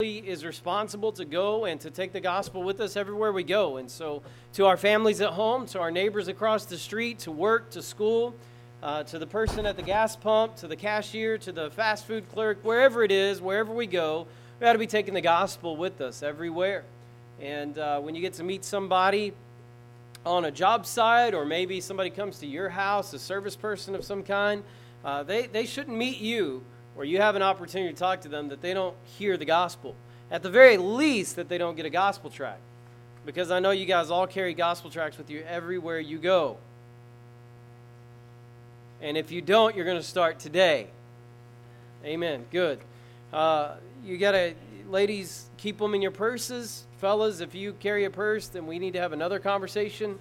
family is responsible to go and to take the gospel with us everywhere we go. And so to our families at home, to our neighbors across the street, to work, to school, to the person at the gas pump, to the cashier, to the fast food clerk, wherever it is, wherever we go, we got to be taking the gospel with us everywhere. And when you get to meet somebody on a job site, or maybe somebody comes to your house, a service person of some kind, they shouldn't meet you where you have an opportunity to talk to them that they don't hear the gospel. At the very least, that they don't get a gospel tract. Because I know you guys all carry gospel tracts with you everywhere you go. And if you don't, you're going to start today. Amen. Good. You got to, ladies, keep them in your purses. Fellas, if you carry a purse, then we need to have another conversation.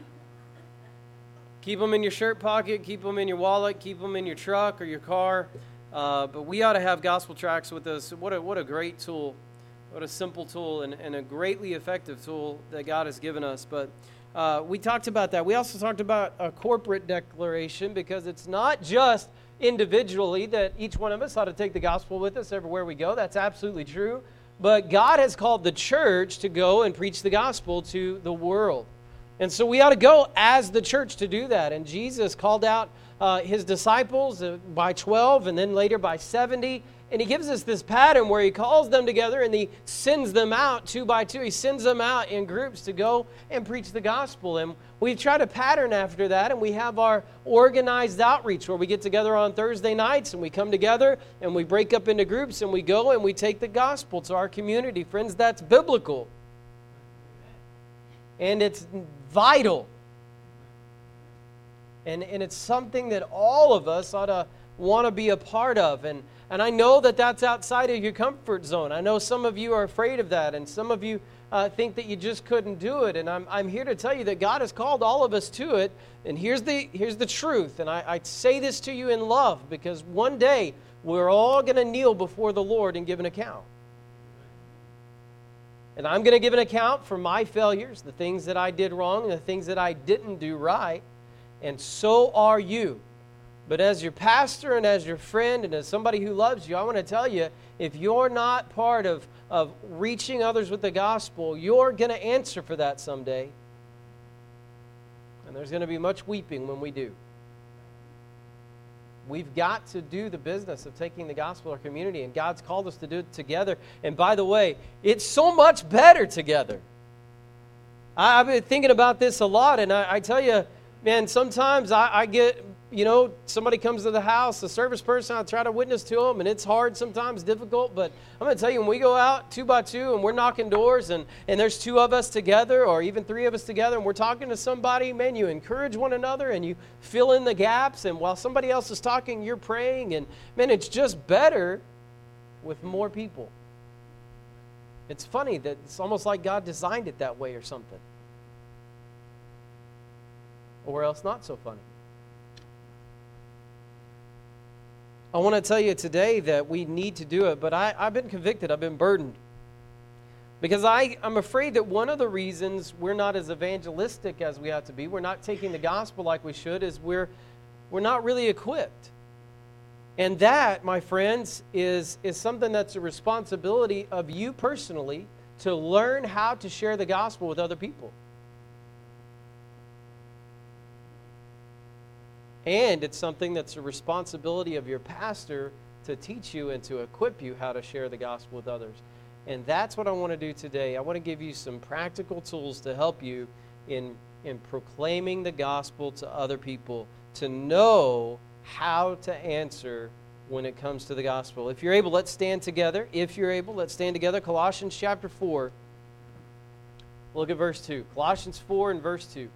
Keep them in your shirt pocket. Keep them in your wallet. Keep them in your truck or your car. But we ought to have gospel tracts with us. What a great tool. What a simple tool and a greatly effective tool that God has given us. But we talked about that. We also talked about a corporate declaration, because it's not just individually that each one of us ought to take the gospel with us everywhere we go. That's absolutely true. But God has called the church to go and preach the gospel to the world. And so we ought to go as the church to do that. And Jesus called out his disciples by 12 and then later by 70. And he gives us this pattern where he calls them together and he sends them out 2 by 2. He sends them out in groups to go and preach the gospel. And we've tried to pattern after that, and we have our organized outreach where we get together on Thursday nights and we come together and we break up into groups and we go and we take the gospel to our community. Friends, that's biblical. And it's vital. And it's something that all of us ought to want to be a part of. And I know that that's outside of your comfort zone. I know some of you are afraid of that, and some of you think that you just couldn't do it. And I'm here to tell you that God has called all of us to it. And here's the truth. And I say this to you in love, because one day we're all going to kneel before the Lord and give an account. And I'm going to give an account for my failures, the things that I did wrong, and the things that I didn't do right. And so are you. But as your pastor and as your friend and as somebody who loves you, I want to tell you, if you're not part of reaching others with the gospel, you're going to answer for that someday. And there's going to be much weeping when we do. We've got to do the business of taking the gospel to our community, and God's called us to do it together. And by the way, it's so much better together. I've been thinking about this a lot, and I tell you, man, sometimes I get, somebody comes to the house, a service person, I try to witness to them, and it's hard sometimes, difficult, but I'm going to tell you, when we go out 2 by 2 and we're knocking doors and there's 2 of us together or even 3 of us together and we're talking to somebody, man, you encourage one another and you fill in the gaps, and while somebody else is talking, you're praying, and man, it's just better with more people. It's funny that it's almost like God designed it that way or something. Or else not so funny. I want to tell you today that we need to do it, but I've been convicted, I've been burdened. Because I'm afraid that one of the reasons we're not as evangelistic as we have to be, we're not taking the gospel like we should, is we're not really equipped. And that, my friends, is something that's a responsibility of you personally to learn how to share the gospel with other people. And it's something that's a responsibility of your pastor to teach you and to equip you how to share the gospel with others. And that's what I want to do today. I want to give you some practical tools to help you in proclaiming the gospel to other people, to know how to answer when it comes to the gospel. If you're able, let's stand together. Let's stand together. Colossians chapter 4. Look at verse 2. Colossians 4 and verse 2.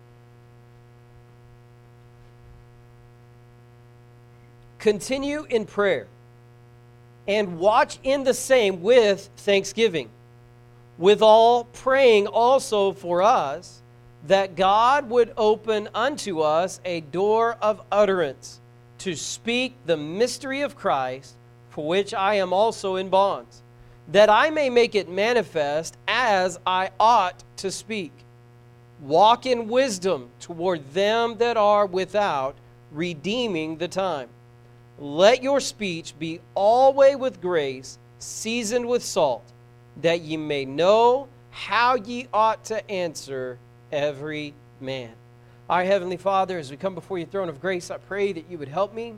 Continue in prayer, and watch in the same with thanksgiving, with all praying also for us, that God would open unto us a door of utterance, to speak the mystery of Christ, for which I am also in bonds, that I may make it manifest as I ought to speak. Walk in wisdom toward them that are without, redeeming the time. Let your speech be always with grace, seasoned with salt, that ye may know how ye ought to answer every man. Our Heavenly Father, as we come before your throne of grace, I pray that you would help me.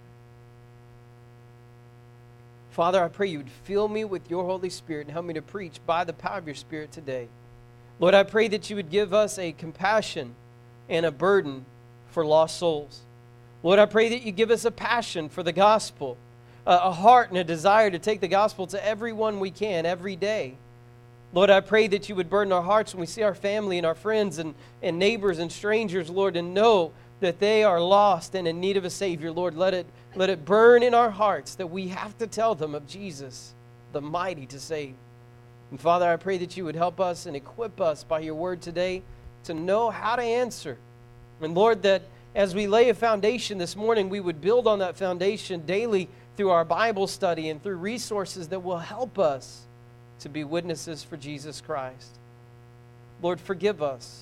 Father, I pray you would fill me with your Holy Spirit and help me to preach by the power of your Spirit today. Lord, I pray that you would give us a compassion and a burden for lost souls. Lord, I pray that you give us a passion for the gospel, a heart and a desire to take the gospel to everyone we can every day. Lord, I pray that you would burden our hearts when we see our family and our friends and neighbors and strangers, Lord, and know that they are lost and in need of a Savior. Lord, let it burn in our hearts that we have to tell them of Jesus, the mighty to save. And Father, I pray that you would help us and equip us by your word today to know how to answer. And Lord, that as we lay a foundation this morning, we would build on that foundation daily through our Bible study and through resources that will help us to be witnesses for Jesus Christ. Lord, forgive us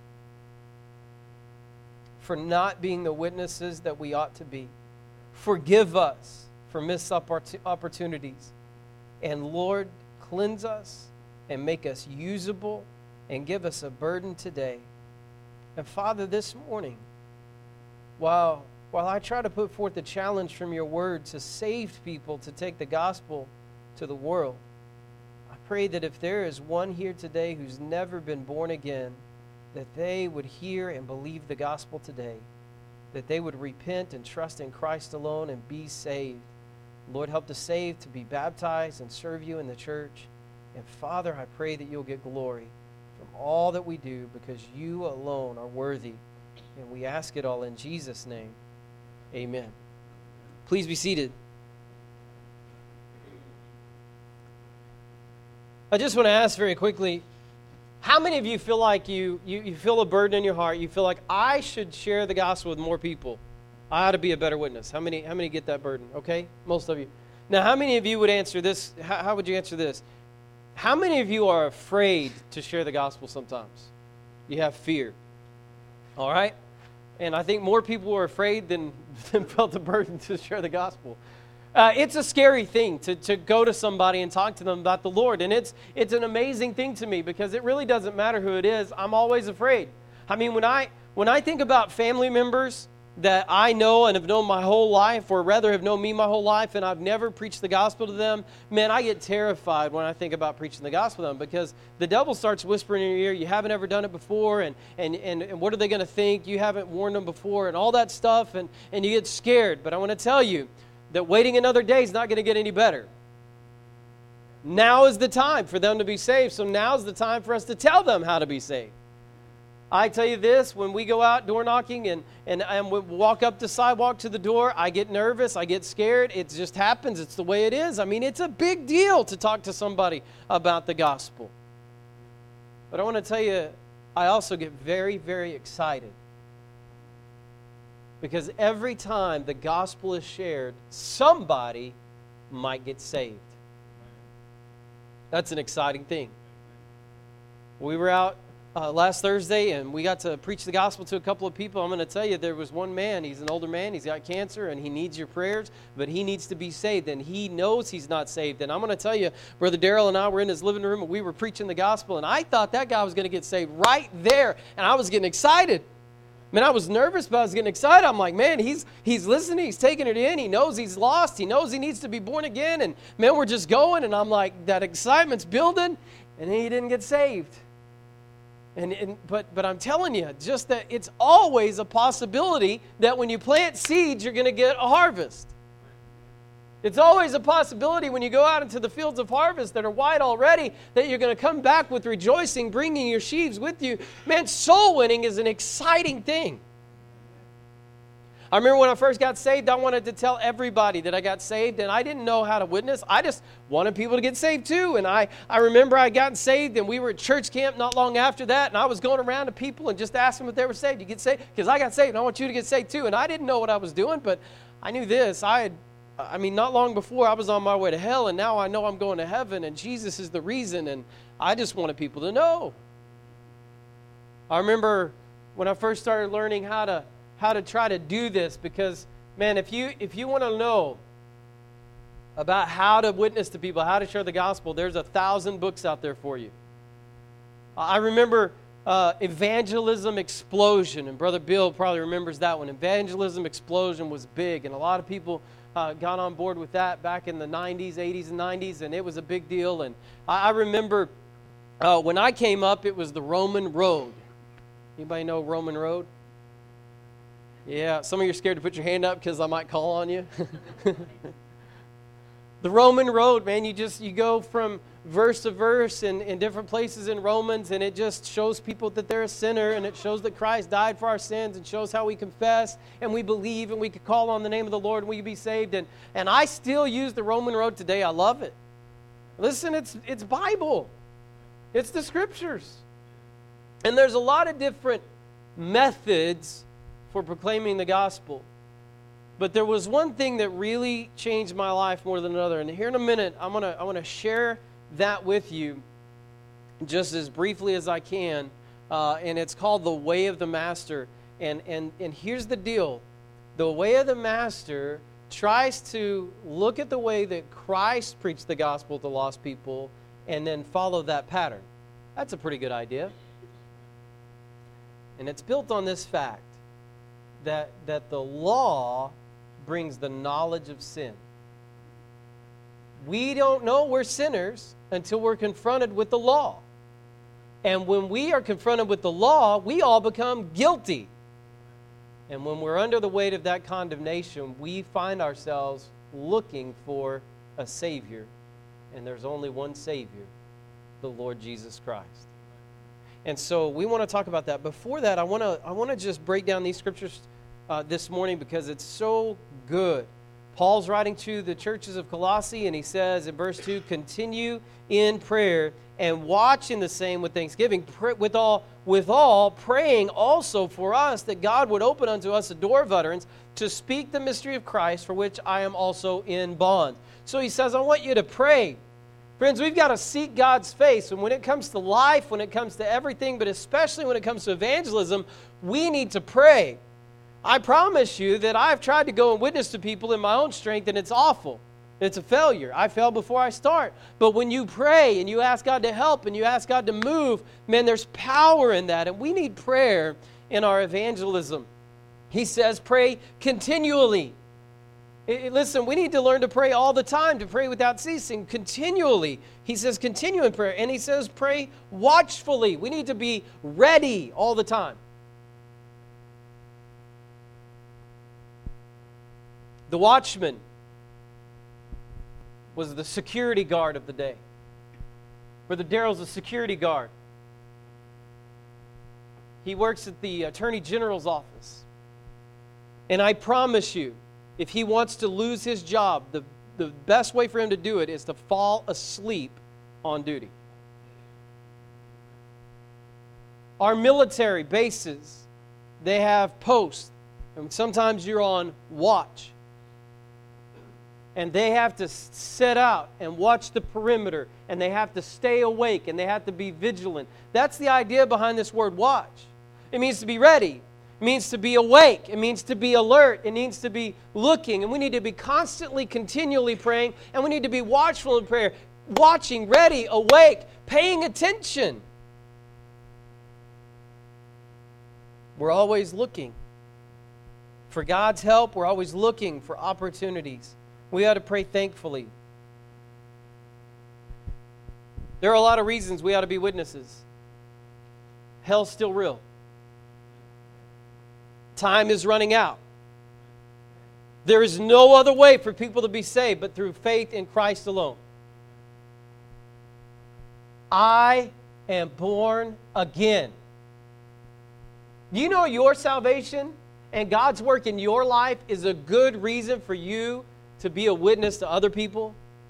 for not being the witnesses that we ought to be. Forgive us for missed opportunities. And Lord, cleanse us and make us usable and give us a burden today. And Father, this morning, while I try to put forth the challenge from your word to save people to take the gospel to the world, I pray that if there is one here today who's never been born again, that they would hear and believe the gospel today, that they would repent and trust in Christ alone and be saved. Lord, help the saved to be baptized and serve you in the church. And Father, I pray that you'll get glory from all that we do because you alone are worthy. And we ask it all in Jesus' name. Amen. Please be seated. I just want to ask very quickly, how many of you feel like you feel a burden in your heart? You feel like, I should share the gospel with more people. I ought to be a better witness. How many get that burden? Okay? Most of you. Now, how many of you would answer this? How would you answer this? How many of you are afraid to share the gospel sometimes? You have fear. All right? And I think more people are afraid than felt the burden to share the gospel. It's a scary thing to go to somebody and talk to them about the Lord. And it's an amazing thing to me because it really doesn't matter who it is. I'm always afraid. I mean, when I think about family members that I know and have known my whole life, or rather have known me my whole life, and I've never preached the gospel to them, man, I get terrified when I think about preaching the gospel to them because the devil starts whispering in your ear, you haven't ever done it before, and what are they going to think? You haven't warned them before, and all that stuff, and you get scared. But I want to tell you that waiting another day is not going to get any better. Now is the time for them to be saved, so now's the time for us to tell them how to be saved. I tell you this, when we go out door knocking and we walk up the sidewalk to the door, I get nervous, I get scared. It just happens. It's the way it is. I mean, it's a big deal to talk to somebody about the gospel. But I want to tell you, I also get very, very excited. Because every time the gospel is shared, somebody might get saved. That's an exciting thing. We were out last Thursday, and we got to preach the gospel to a couple of people. I'm going to tell you, there was one man, he's an older man, he's got cancer, and he needs your prayers, but he needs to be saved, and he knows he's not saved. And I'm going to tell you, Brother Darrell and I were in his living room, and we were preaching the gospel, and I thought that guy was going to get saved right there, and I was getting excited. Man, I was nervous, but I was getting excited. I'm like, man, he's listening, he's taking it in, he knows he's lost, he knows he needs to be born again, and man, we're just going, and I'm like, that excitement's building, and he didn't get saved. But I'm telling you, just that it's always a possibility that when you plant seeds, you're going to get a harvest. It's always a possibility when you go out into the fields of harvest that are white already that you're going to come back with rejoicing, bringing your sheaves with you. Man, soul winning is an exciting thing. I remember when I first got saved, I wanted to tell everybody that I got saved, and I didn't know how to witness. I just wanted people to get saved too. And I remember I got saved, and we were at church camp not long after that, and I was going around to people and just asking them if they were saved. You get saved? Because I got saved, and I want you to get saved too. And I didn't know what I was doing, but I knew this. Not long before, I was on my way to hell, and now I know I'm going to heaven, and Jesus is the reason, and I just wanted people to know. I remember when I first started learning how to try to do this, because, man, if you want to know about how to witness to people, how to share the gospel, there's 1,000 books out there for you. I remember Evangelism Explosion, and Brother Bill probably remembers that one. Evangelism Explosion was big, and a lot of people got on board with that back in the 90s, 80s, and 90s, and it was a big deal. And I remember when I came up, it was the Roman Road. Anybody know Roman Road? Yeah, some of you are scared to put your hand up because I might call on you. The Roman Road, man, you go from verse to verse in different places in Romans, and it just shows people that they're a sinner, and it shows that Christ died for our sins, and shows how we confess, and we believe, and we can call on the name of the Lord, and we can be saved. And I still use the Roman Road today. I love it. Listen, it's Bible. It's the Scriptures. And there's a lot of different methods for proclaiming the gospel. But there was one thing that really changed my life more than another. And here in a minute, I want to share that with you just as briefly as I can. And it's called the Way of the Master. And here's the deal. The Way of the Master tries to look at the way that Christ preached the gospel to lost people and then follow that pattern. That's a pretty good idea. And it's built on this fact that the law brings the knowledge of sin. We don't know we're sinners until we're confronted with the law. And when we are confronted with the law, we all become guilty. And when we're under the weight of that condemnation, we find ourselves looking for a Savior. And there's only one Savior, the Lord Jesus Christ. And so we want to talk about that. Before that, I want to just break down these scriptures this morning because it's so good. Paul's writing to the churches of Colossae, and he says in verse 2, continue in prayer and watch in the same with thanksgiving, with all praying also for us that God would open unto us a door of utterance to speak the mystery of Christ, for which I am also in bond. So he says, I want you to pray. Friends, we've got to seek God's face. And when it comes to life, when it comes to everything, but especially when it comes to evangelism, we need to pray. I promise you that I've tried to go and witness to people in my own strength, and it's awful. It's a failure. I fail before I start. But when you pray and you ask God to help and you ask God to move, man, there's power in that. And we need prayer in our evangelism. He says pray continually. Listen, we need to learn to pray all the time, to pray without ceasing, continually. He says continue in prayer. And he says pray watchfully. We need to be ready all the time. The watchman was the security guard of the day. Brother Daryl's a security guard. He works at the Attorney General's office. And I promise you, if he wants to lose his job, the best way for him to do it is to fall asleep on duty. Our military bases, they have posts. And sometimes you're on watch. And they have to set out and watch the perimeter. And they have to stay awake. And they have to be vigilant. That's the idea behind this word watch. It means to be ready. It means to be awake. It means to be alert. It means to be looking. And we need to be constantly, continually praying. And we need to be watchful in prayer. Watching, ready, awake, paying attention. We're always looking for God's help. We're always looking for opportunities. We ought to pray thankfully. There are a lot of reasons we ought to be witnesses. Hell's still real. Time is running out. There is no other way for people to be saved but through faith in Christ alone. I am born again. You know your salvation and God's work in your life is a good reason for you to be a witness to other people.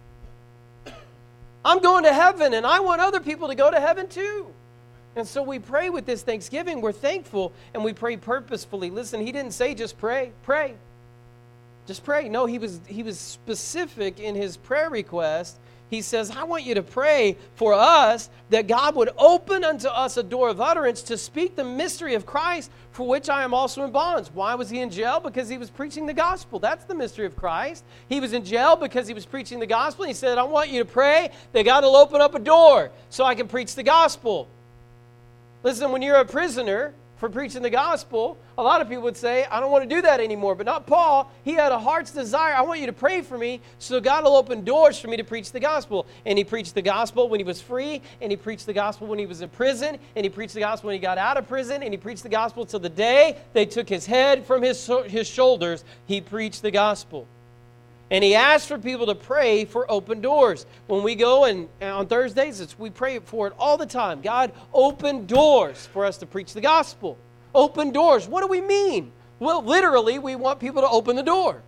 I'm going to heaven and I want other people to go to heaven too. And so we pray with this thanksgiving. We're thankful and we pray purposefully. Listen, he didn't say just pray. Pray. Just pray. No, he was specific in his prayer request. he says, I want you to pray for us that God would open unto us a door of utterance to speak the mystery of Christ, for which I am also in bonds. Why was he in jail? Because he was preaching the gospel. That's the mystery of Christ. He was in jail because he was preaching the gospel. He said, I want you to pray that God will open up a door so I can preach the gospel. Listen, when you're a prisoner for preaching the gospel, a lot of people would say, I don't want to do that anymore. But not Paul. He had a heart's desire. I want you to pray for me so God will open doors for me to preach the gospel. And he preached the gospel when he was free, and he preached the gospel when he was in prison, and he preached the gospel when he got out of prison, and he preached the gospel till the day they took his head from his shoulders. He preached the gospel. And he asked for people to pray for open doors. When we go and on Thursdays, we pray for it all the time. God, open doors for us to preach the gospel. Open doors. What do we mean? Well, literally, we want people to open the door.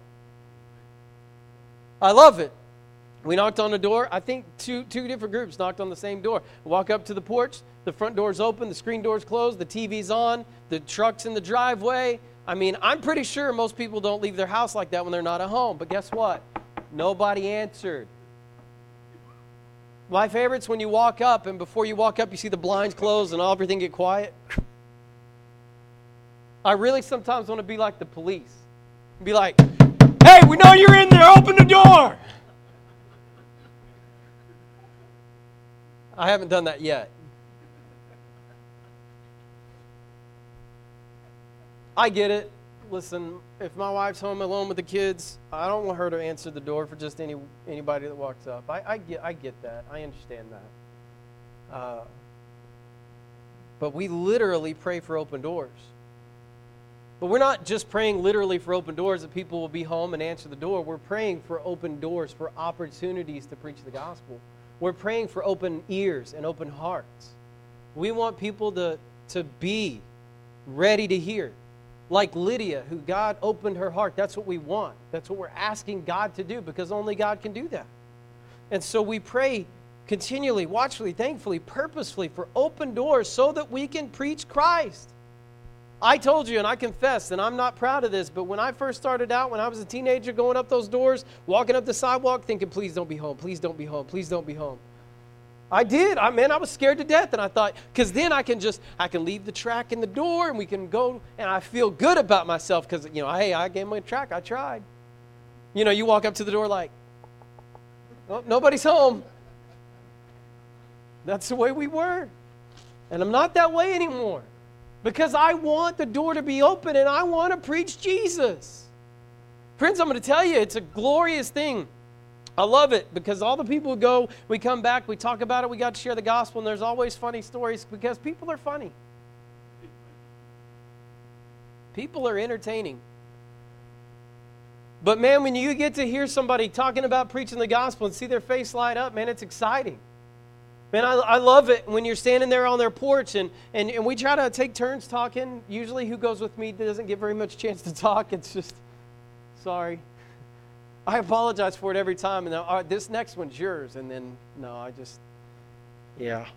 I love it. We knocked on the door. I think two different groups knocked on the same door. Walk up to the porch. The front door's open. The screen door's closed. The TV's on. The truck's in the driveway. I mean, I'm pretty sure most people don't leave their house like that when they're not at home. But guess what? Nobody answered. My favorite's when you walk up, and before you walk up, you see the blinds closed and everything get quiet. I really sometimes want to be like the police. Be like, hey, we know you're in there. Open the door. I haven't done that yet. I get it. Listen, if my wife's home alone with the kids, I don't want her to answer the door for just anybody that walks up. I get that. I understand that. But we literally pray for open doors. But we're not just praying literally for open doors that people will be home and answer the door. We're praying for open doors, for opportunities to preach the gospel. We're praying for open ears and open hearts. We want people to be ready to hear. Like Lydia, who God opened her heart. That's what we want. That's what we're asking God to do, because only God can do that. And so we pray continually, watchfully, thankfully, purposefully for open doors so that we can preach Christ. I told you, and I confess, and I'm not proud of this, but when I first started out, when I was a teenager, going up those doors, walking up the sidewalk, thinking, please don't be home, please don't be home, please don't be home. I did. I was scared to death. And I thought, because then I can leave the track in the door and we can go, and I feel good about myself because, hey, I gave my track. I tried. You walk up to the door like, oh, nobody's home. That's the way we were. And I'm not that way anymore because I want the door to be open and I want to preach Jesus. Friends, I'm going to tell you, it's a glorious thing. I love it because all the people who go, we come back, we talk about it, we got to share the gospel, and there's always funny stories because people are funny. People are entertaining. But man, when you get to hear somebody talking about preaching the gospel and see their face light up, man, it's exciting. Man, I love it when you're standing there on their porch and we try to take turns talking. Usually who goes with me doesn't get very much chance to talk. It's just, sorry. I apologize for it every time, and then, this next one's yours, and then, yeah.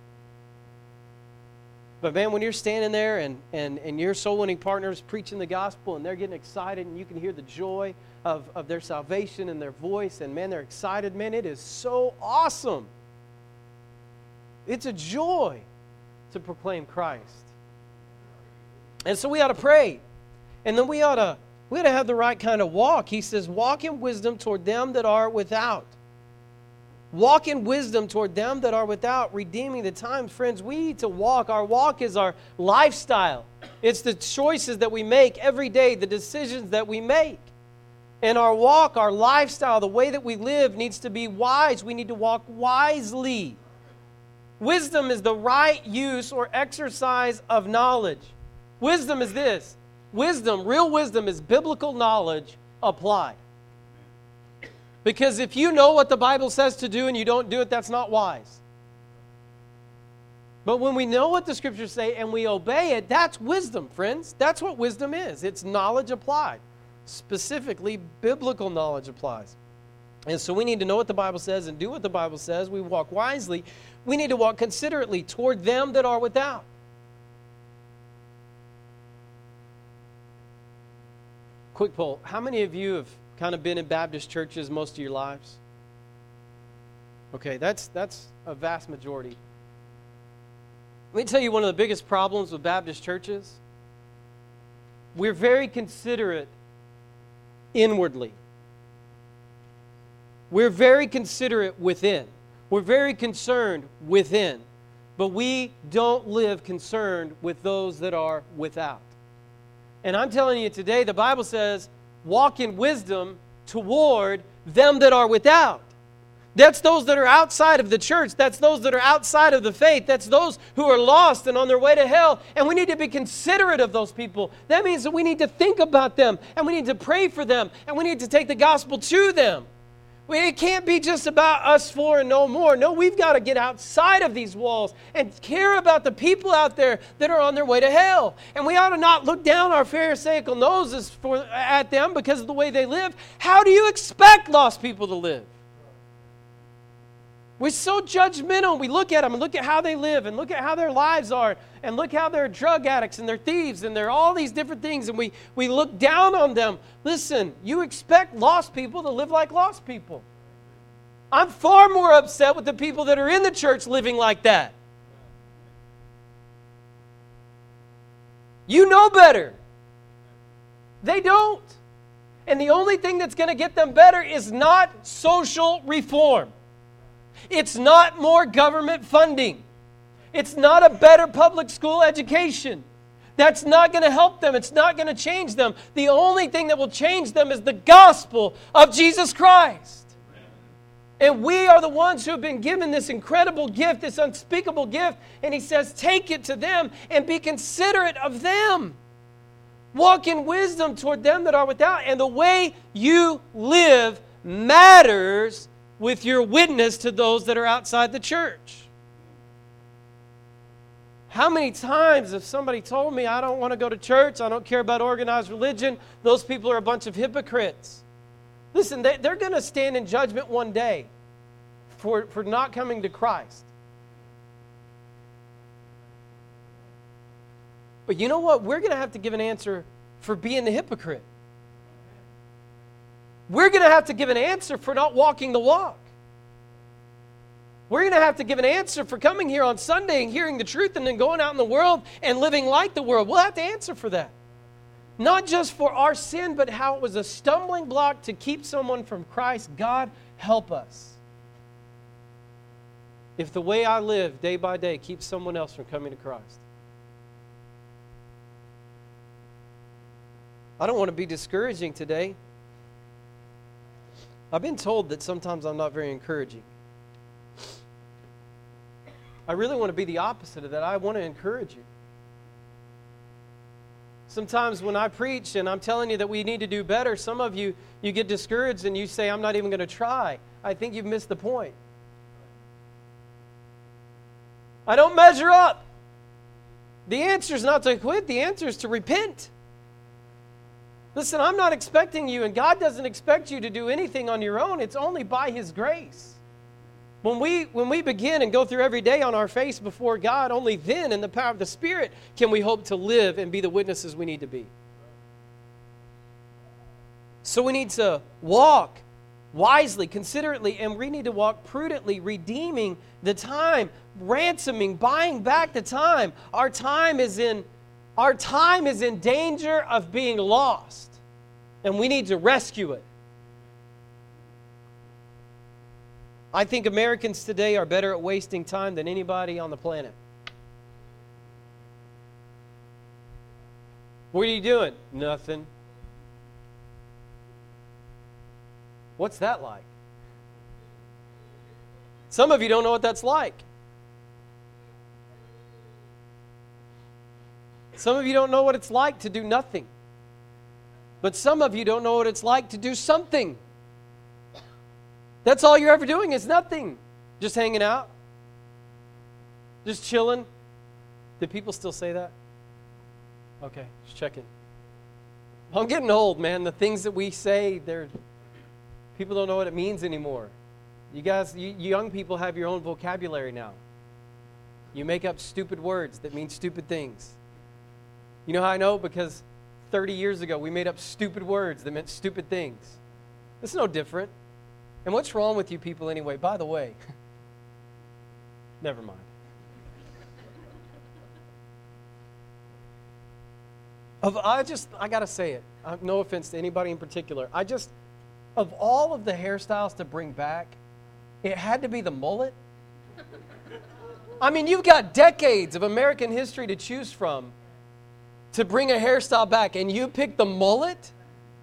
But man, when you're standing there and your soul-winning partner's preaching the gospel, and they're getting excited, and you can hear the joy of their salvation in their voice, and man, they're excited, man, it is so awesome. It's a joy to proclaim Christ. And so we ought to pray, and then we ought to have the right kind of walk. He says, walk in wisdom toward them that are without. Walk in wisdom toward them that are without, redeeming the times. Friends, we need to walk. Our walk is our lifestyle. It's the choices that we make every day, the decisions that we make. And our walk, our lifestyle, the way that we live needs to be wise. We need to walk wisely. Wisdom is the right use or exercise of knowledge. Wisdom is this. Wisdom, real wisdom, is biblical knowledge applied. Because if you know what the Bible says to do and you don't do it, that's not wise. But when we know what the Scriptures say and we obey it, that's wisdom, friends. That's what wisdom is. It's knowledge applied. Specifically, biblical knowledge applies. And so we need to know what the Bible says and do what the Bible says. We walk wisely. We need to walk considerately toward them that are without. Quick poll. How many of you have kind of been in Baptist churches most of your lives? Okay, that's a vast majority. Let me tell you one of the biggest problems with Baptist churches. We're very considerate inwardly. We're very considerate within. We're very concerned within. But we don't live concerned with those that are without. And I'm telling you today, the Bible says, walk in wisdom toward them that are without. That's those that are outside of the church. That's those that are outside of the faith. That's those who are lost and on their way to hell. And we need to be considerate of those people. That means that we need to think about them, and we need to pray for them, and we need to take the gospel to them. It can't be just about us four and no more. No, we've got to get outside of these walls and care about the people out there that are on their way to hell. And we ought to not look down our pharisaical noses at them because of the way they live. How do you expect lost people to live? We're so judgmental. We look at them and look at how they live and look at how their lives are and look how they're drug addicts and they're thieves and they're all these different things, and we look down on them. Listen, you expect lost people to live like lost people. I'm far more upset with the people that are in the church living like that. You know better. They don't. And the only thing that's going to get them better is not social reform. It's not more government funding. It's not a better public school education. That's not going to help them. It's not going to change them. The only thing that will change them is the gospel of Jesus Christ. And we are the ones who have been given this incredible gift, this unspeakable gift. And he says, take it to them and be considerate of them. Walk in wisdom toward them that are without. And the way you live matters with your witness to those that are outside the church. How many times have somebody told me, I don't want to go to church, I don't care about organized religion, those people are a bunch of hypocrites. Listen, they're going to stand in judgment one day for not coming to Christ. But you know what? We're going to have to give an answer for being the hypocrite. We're going to have to give an answer for not walking the walk. We're going to have to give an answer for coming here on Sunday and hearing the truth and then going out in the world and living like the world. We'll have to answer for that. Not just for our sin, but how it was a stumbling block to keep someone from Christ. God, help us. If the way I live day by day keeps someone else from coming to Christ. I don't want to be discouraging today. I've been told that sometimes I'm not very encouraging. I really want to be the opposite of that. I want to encourage you. Sometimes when I preach and I'm telling you that we need to do better, some of you get discouraged and you say, I'm not even going to try. I think you've missed the point. I don't measure up. The answer is not to quit. The answer is to repent. Listen, I'm not expecting you, and God doesn't expect you to do anything on your own. It's only by His grace. When we begin and go through every day on our face before God, only then, in the power of the Spirit, can we hope to live and be the witnesses we need to be. So we need to walk wisely, considerately, and we need to walk prudently, redeeming the time, ransoming, buying back the time. Our time is in danger of being lost, and we need to rescue it. I think Americans today are better at wasting time than anybody on the planet. What are you doing? Nothing. What's that like? Some of you don't know what that's like. Some of you don't know what it's like to do nothing. But some of you don't know what it's like to do something. That's all you're ever doing is nothing. Just hanging out. Just chilling. Do people still say that? Okay, just checking. I'm getting old, man. The things that we say, people don't know what it means anymore. You guys, you young people have your own vocabulary now. You make up stupid words that mean stupid things. You know how I know? Because 30 years ago, we made up stupid words that meant stupid things. It's no different. And what's wrong with you people anyway? By the way, Never mind. I got to say it. No offense to anybody in particular. Of all of the hairstyles to bring back, it had to be the mullet. I mean, you've got decades of American history to choose from to bring a hairstyle back, and you pick the mullet?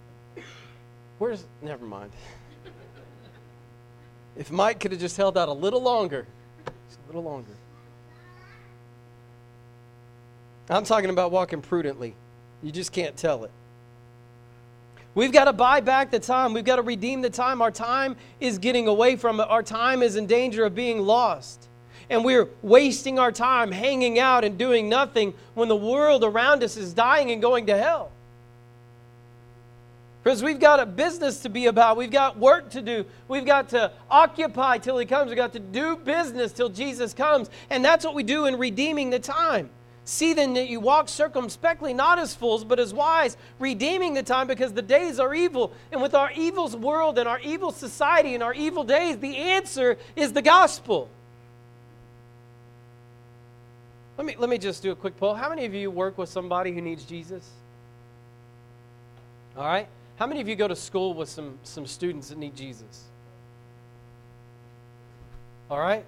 Never mind. If Mike could have just held out a little longer, just a little longer. I'm talking about walking prudently. You just can't tell it. We've got to buy back the time. We've got to redeem the time. Our time is getting away from it. Our time is in danger of being lost. And we're wasting our time hanging out and doing nothing when the world around us is dying and going to hell. Because we've got a business to be about. We've got work to do. We've got to occupy till He comes. We've got to do business till Jesus comes. And that's what we do in redeeming the time. See then that you walk circumspectly, not as fools, but as wise, redeeming the time because the days are evil. And with our evil world and our evil society and our evil days, the answer is the gospel. Let me just do a quick poll. How many of you work with somebody who needs Jesus? All right. How many of you go to school with some students that need Jesus? All right.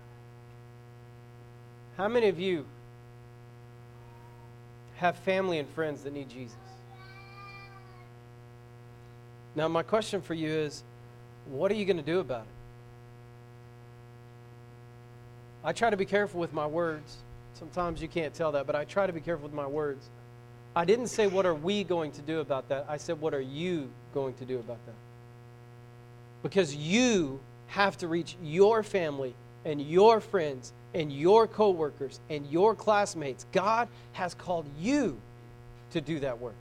How many of you have family and friends that need Jesus? Now, my question for you is, what are you going to do about it? I try to be careful with my words. Sometimes you can't tell that, but I try to be careful with my words. I didn't say, what are we going to do about that? I said, what are you going to do about that? Because you have to reach your family and your friends and your coworkers and your classmates. God has called you to do that work.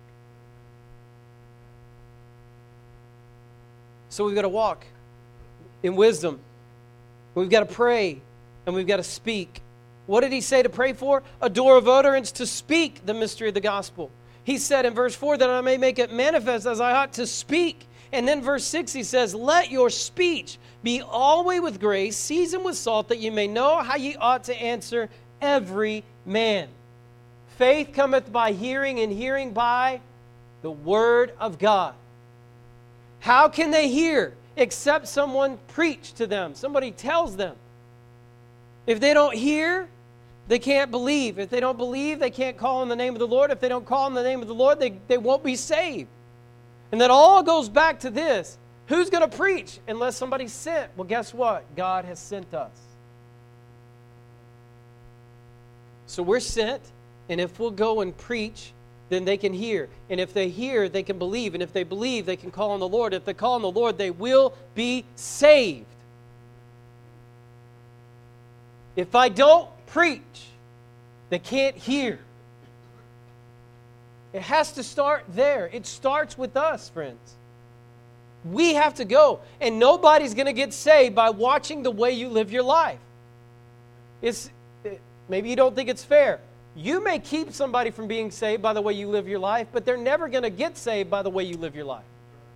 So we've got to walk in wisdom. We've got to pray and we've got to speak. What did He say to pray for? A door of utterance to speak the mystery of the gospel. He said in verse 4 that I may make it manifest as I ought to speak. And then verse 6 He says, let your speech be always with grace, seasoned with salt, that you may know how ye ought to answer every man. Faith cometh by hearing, and hearing by the word of God. How can they hear except someone preach to them? Somebody tells them. If they don't hear, they can't believe. If they don't believe, they can't call on the name of the Lord. If they don't call on the name of the Lord, they won't be saved. And that all goes back to this. Who's going to preach unless somebody's sent? Well, guess what? God has sent us. So we're sent, and if we'll go and preach, then they can hear. And if they hear, they can believe. And if they believe, they can call on the Lord. If they call on the Lord, they will be saved. If I don't preach, they can't hear. It has to start there. It starts with us, friends. We have to go. And nobody's going to get saved by watching the way you live your life. Maybe you don't think it's fair. You may keep somebody from being saved by the way you live your life, but they're never going to get saved by the way you live your life.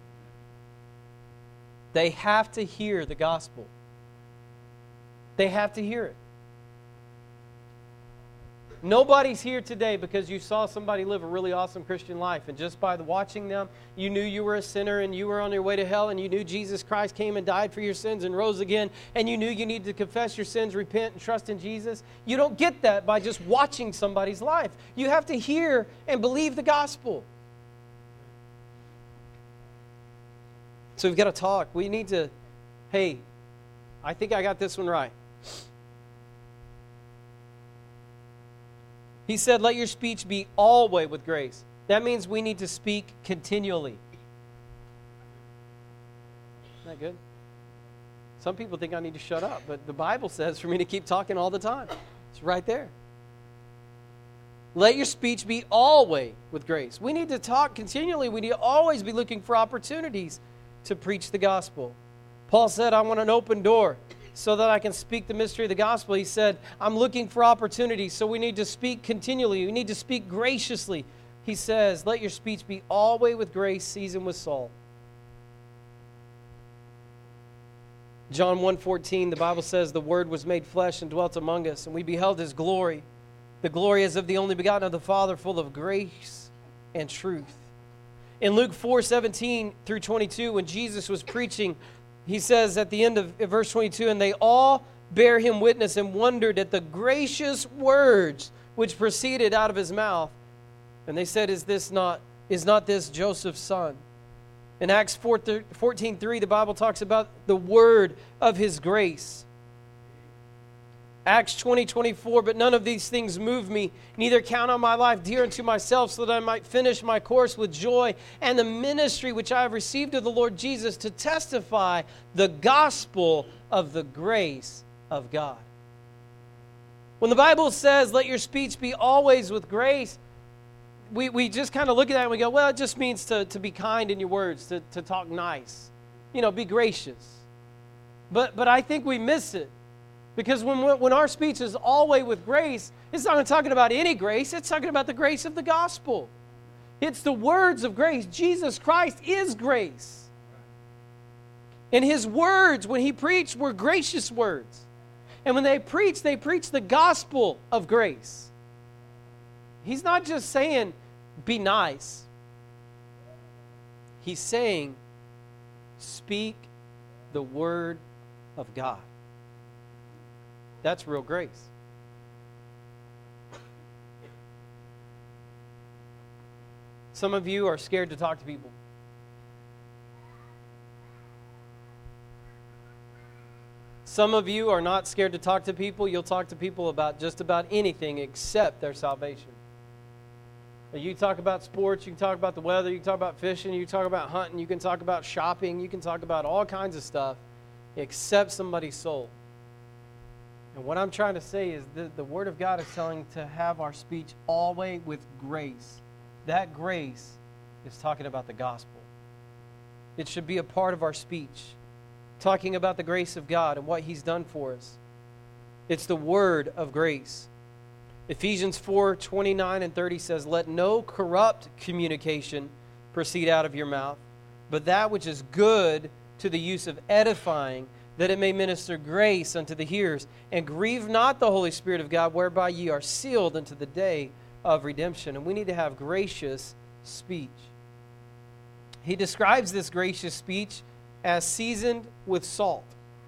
They have to hear the gospel. They have to hear it. Nobody's here today because you saw somebody live a really awesome Christian life, and just by watching them, you knew you were a sinner and you were on your way to hell, and you knew Jesus Christ came and died for your sins and rose again, and you knew you needed to confess your sins, repent, and trust in Jesus. You don't get that by just watching somebody's life. You have to hear and believe the gospel. So we've got to talk. We need to, hey, I think I got this one right. He said, let your speech be always with grace. That means we need to speak continually. Isn't that good? Some people think I need to shut up, but the Bible says for me to keep talking all the time. It's right there. Let your speech be always with grace. We need to talk continually. We need to always be looking for opportunities to preach the gospel. Paul said, I want an open door so that I can speak the mystery of the gospel. He said, I'm looking for opportunities, so we need to speak continually. We need to speak graciously. He says, let your speech be always with grace, seasoned with salt. John 1:14, the Bible says, the Word was made flesh and dwelt among us, and we beheld His glory. The glory is of the only begotten of the Father, full of grace and truth. In Luke 4:17 through 22, when Jesus was preaching, He says at the end of verse 22, and they all bear Him witness and wondered at the gracious words which proceeded out of His mouth. And they said, is not this Joseph's son? In Acts 14:3, the Bible talks about the word of His grace. Acts 20:24, but none of these things move me, neither count on my life dear unto myself, so that I might finish my course with joy and the ministry which I have received of the Lord Jesus to testify the gospel of the grace of God. When the Bible says, let your speech be always with grace, we just kind of look at that and we go, well, it just means to be kind in your words, to talk nice, be gracious. But I think we miss it. Because when our speech is always with grace, it's not talking about any grace, it's talking about the grace of the gospel. It's the words of grace. Jesus Christ is grace. And His words, when He preached, were gracious words. And when they preach the gospel of grace. He's not just saying, be nice. He's saying, speak the word of God. That's real grace. Some of you are scared to talk to people. Some of you are not scared to talk to people. You'll talk to people about just about anything except their salvation. You can talk about sports, you can talk about the weather, you can talk about fishing, you can talk about hunting, you can talk about shopping, you can talk about all kinds of stuff except somebody's soul. And what I'm trying to say is the Word of God is telling to have our speech always with grace. That grace is talking about the gospel. It should be a part of our speech, talking about the grace of God and what He's done for us. It's the word of grace. Ephesians 4:29 and 30 says, let no corrupt communication proceed out of your mouth, but that which is good to the use of edifying, that it may minister grace unto the hearers. And grieve not the Holy Spirit of God, whereby ye are sealed unto the day of redemption. And we need to have gracious speech. He describes this gracious speech as seasoned with salt.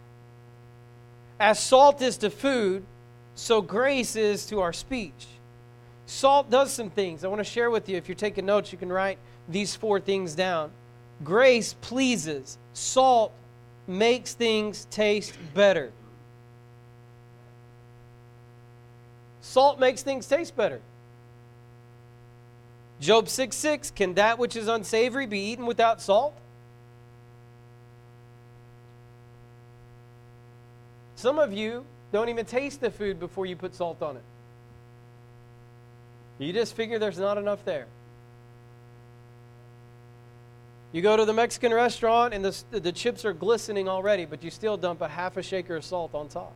As salt is to food, so grace is to our speech. Salt does some things. I want to share with you. If you're taking notes, you can write these 4 things down. Grace pleases. Salt makes things taste better. Salt makes things taste better. Job 6:6, can that which is unsavory be eaten without salt? Some of you don't even taste the food before you put salt on it. You just figure there's not enough there. You go to the Mexican restaurant and the chips are glistening already, but you still dump a half a shaker of salt on top.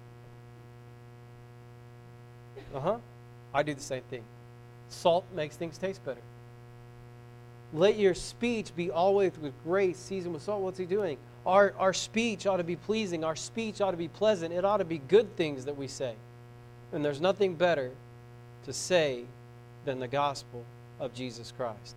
I do the same thing. Salt makes things taste better. Let your speech be always with grace, seasoned with salt. What's He doing? Our speech ought to be pleasing. Our speech ought to be pleasant. It ought to be good things that we say. And there's nothing better to say than the gospel of Jesus Christ.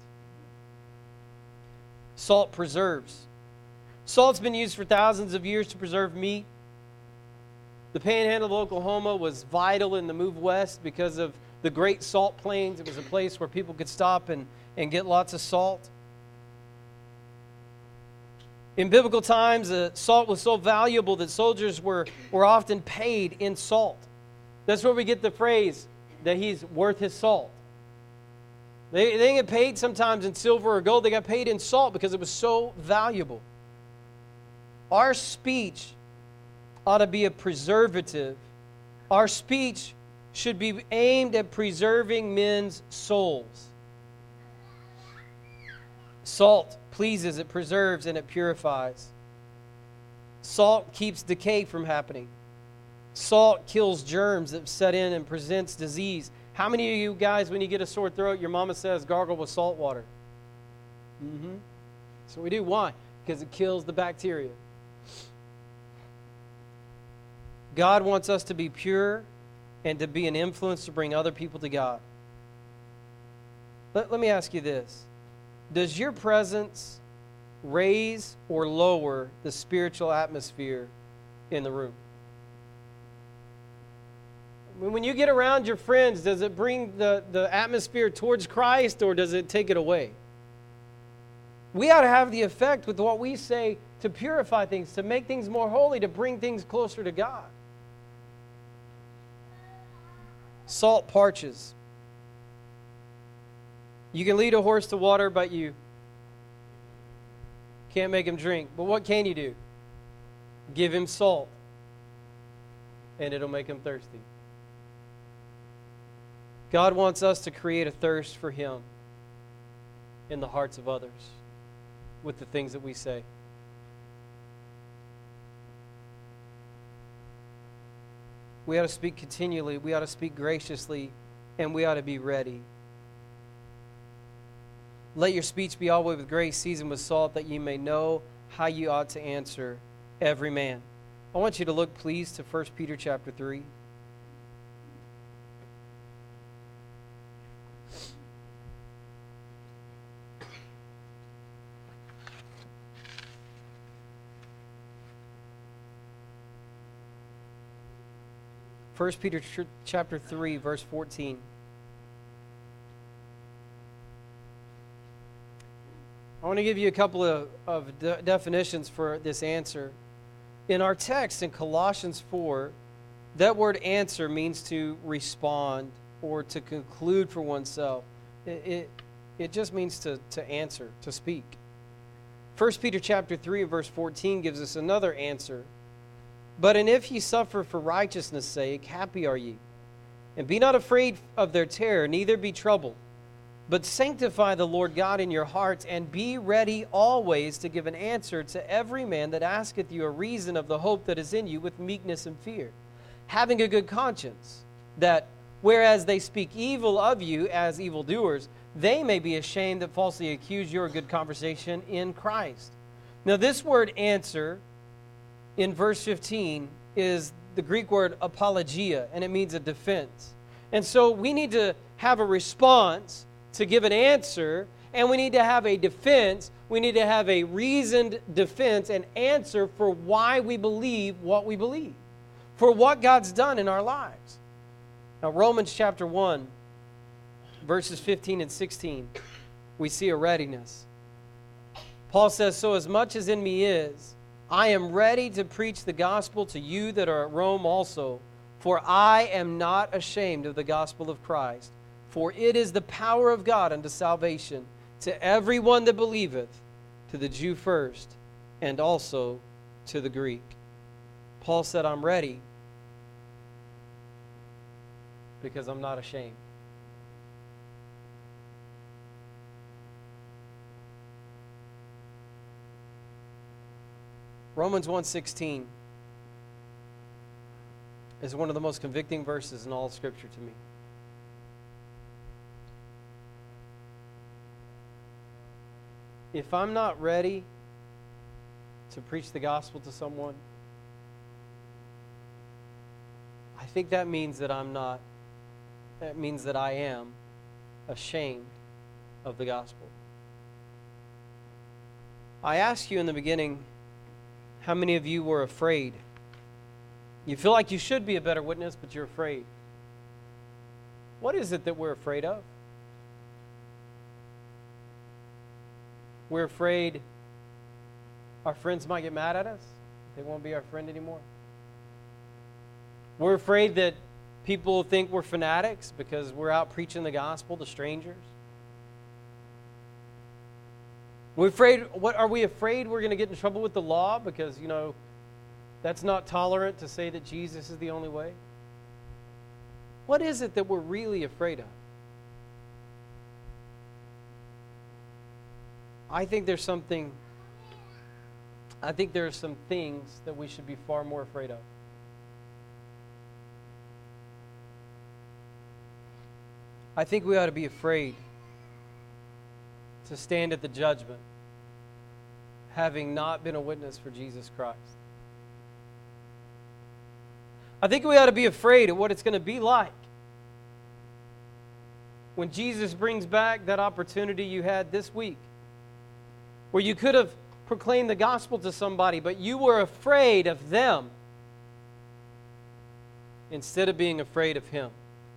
Salt preserves. Salt's been used for thousands of years to preserve meat. The Panhandle of Oklahoma was vital in the move west because of the Great Salt Plains. It was a place where people could stop and get lots of salt. In biblical times, salt was so valuable that soldiers were often paid in salt. That's where we get the phrase that he's worth his salt. They didn't get paid sometimes in silver or gold. They got paid in salt because it was so valuable. Our speech ought to be a preservative. Our speech should be aimed at preserving men's souls. Salt pleases, it preserves, and it purifies. Salt keeps decay from happening. Salt kills germs that set in and presents disease. How many of you guys, when you get a sore throat, your mama says gargle with salt water? So we do. Why? Because it kills the bacteria. God wants us to be pure and to be an influence to bring other people to God. Let me ask you this. Does your presence raise or lower the spiritual atmosphere in the room? When you get around your friends, does it bring the atmosphere towards Christ, or does it take it away? We ought to have the effect with what we say to purify things, to make things more holy, to bring things closer to God. Salt parches. You can lead a horse to water, but you can't make him drink. But what can you do? Give him salt, and it'll make him thirsty. God wants us to create a thirst for Him in the hearts of others with the things that we say. We ought to speak continually, we ought to speak graciously, and we ought to be ready. Let your speech be always with grace, seasoned with salt, that ye may know how you ought to answer every man. I want you to look, please, to 1 Peter chapter 3. First Peter chapter 3, verse 14. I want to give you a couple of definitions for this answer. In our text in Colossians 4, that word answer means to respond or to conclude for oneself. It just means to answer, to speak. 1 Peter chapter 3, verse 14 gives us another answer. But and if ye suffer for righteousness' sake, happy are ye. And be not afraid of their terror, neither be troubled. But sanctify the Lord God in your hearts, and be ready always to give an answer to every man that asketh you a reason of the hope that is in you with meekness and fear, having a good conscience, that whereas they speak evil of you as evildoers, they may be ashamed that falsely accuse your good conversation in Christ. Now this word answer in verse 15 is the Greek word apologia, and it means a defense. And so we need to have a response to give an answer, and we need to have a defense. We need to have a reasoned defense and answer for why we believe what we believe, for what God's done in our lives. Now, Romans chapter 1, verses 15 and 16, we see a readiness. Paul says, so as much as in me is, I am ready to preach the gospel to you that are at Rome also, for I am not ashamed of the gospel of Christ. For it is the power of God unto salvation to everyone that believeth, to the Jew first, and also to the Greek. Paul said, I'm ready because I'm not ashamed. Romans 1:16 is one of the most convicting verses in all of Scripture to me. If I'm not ready to preach the gospel to someone, I think that means that that means that I am ashamed of the gospel. I asked you in the beginning, how many of you were afraid? You feel like you should be a better witness, but you're afraid. What is it that we're afraid of? We're afraid our friends might get mad at us. They won't be our friend anymore. We're afraid that people think we're fanatics because we're out preaching the gospel to strangers. We're afraid. What are we afraid we're going to get in trouble with the law because, that's not tolerant to say that Jesus is the only way? What is it that we're really afraid of? I think there are some things that we should be far more afraid of. I think we ought to be afraid to stand at the judgment having not been a witness for Jesus Christ. I think we ought to be afraid of what it's going to be like when Jesus brings back that opportunity you had this week, where you could have proclaimed the gospel to somebody, but you were afraid of them instead of being afraid of Him.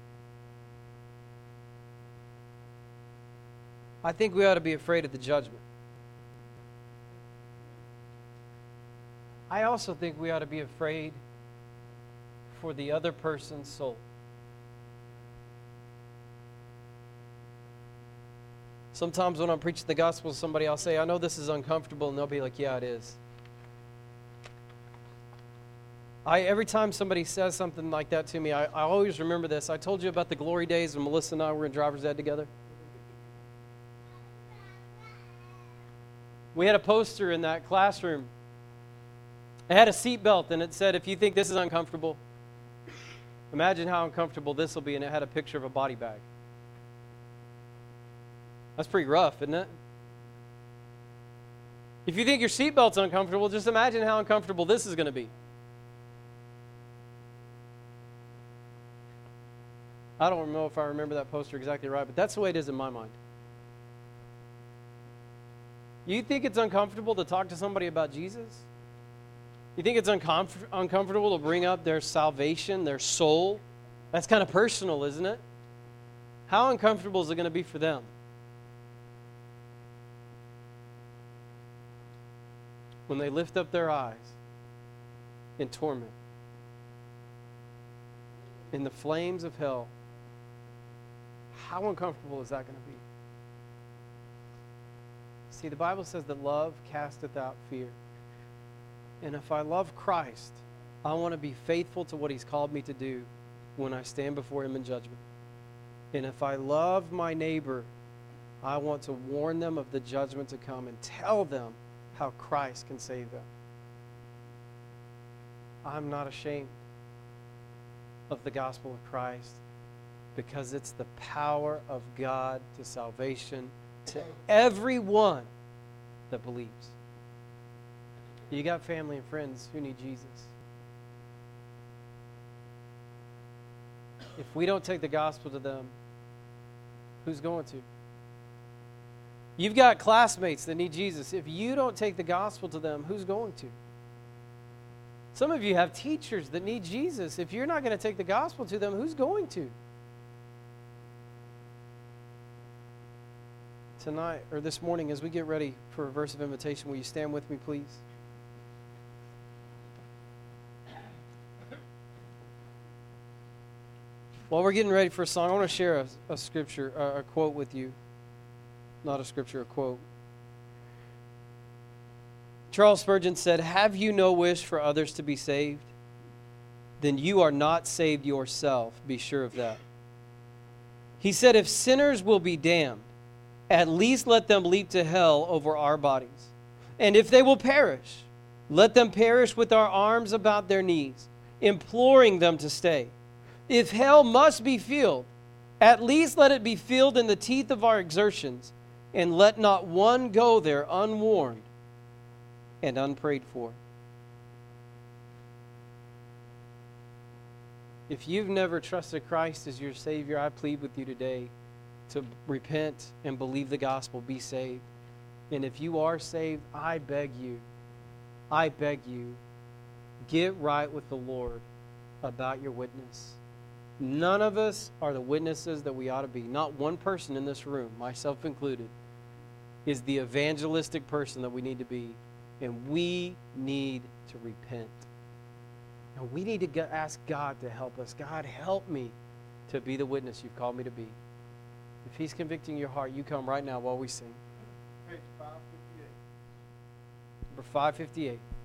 I think we ought to be afraid of the judgment. I also think we ought to be afraid for the other person's soul. Sometimes when I'm preaching the gospel to somebody, I'll say, I know this is uncomfortable, and they'll be like, yeah, it is. Every time somebody says something like that to me, I always remember this. I told you about the glory days when Melissa and I were in driver's ed together. We had a poster in that classroom. It had a seatbelt, and it said, if you think this is uncomfortable, imagine how uncomfortable this will be, and it had a picture of a body bag. That's pretty rough, isn't it? If you think your seatbelt's uncomfortable, just imagine how uncomfortable this is going to be. I don't know if I remember that poster exactly right, but that's the way it is in my mind. You think it's uncomfortable to talk to somebody about Jesus? You think it's uncomfortable to bring up their salvation, their soul? That's kind of personal, isn't it? How uncomfortable is it going to be for them? When they lift up their eyes in torment, in the flames of hell, how uncomfortable is that going to be? See, the Bible says that love casteth out fear. And if I love Christ, I want to be faithful to what He's called me to do when I stand before Him in judgment. And if I love my neighbor, I want to warn them of the judgment to come and tell them how Christ can save them. I'm not ashamed of the gospel of Christ because it's the power of God to salvation to everyone that believes. You got family and friends who need Jesus. If we don't take the gospel to them, who's going to? You've got classmates that need Jesus. If you don't take the gospel to them, who's going to? Some of you have teachers that need Jesus. If you're not going to take the gospel to them, who's going to? Tonight, or this morning, as we get ready for a verse of invitation, will you stand with me, please? While we're getting ready for a song, I want to share a scripture, a quote with you. Not a scripture, a quote. Charles Spurgeon said, "Have you no wish for others to be saved? Then you are not saved yourself. Be sure of that." He said, "If sinners will be damned, at least let them leap to hell over our bodies. And if they will perish, let them perish with our arms about their knees, imploring them to stay. If hell must be filled, at least let it be filled in the teeth of our exertions, and let not one go there unwarned and unprayed for." If you've never trusted Christ as your Savior, I plead with you today to repent and believe the gospel, be saved. And if you are saved, I beg you, get right with the Lord about your witness. None of us are the witnesses that we ought to be. Not one person in this room, myself included, is the evangelistic person that we need to be. And we need to repent. And we need to ask God to help us. God, help me to be the witness you've called me to be. If He's convicting your heart, you come right now while we sing. Page 558. Number 558.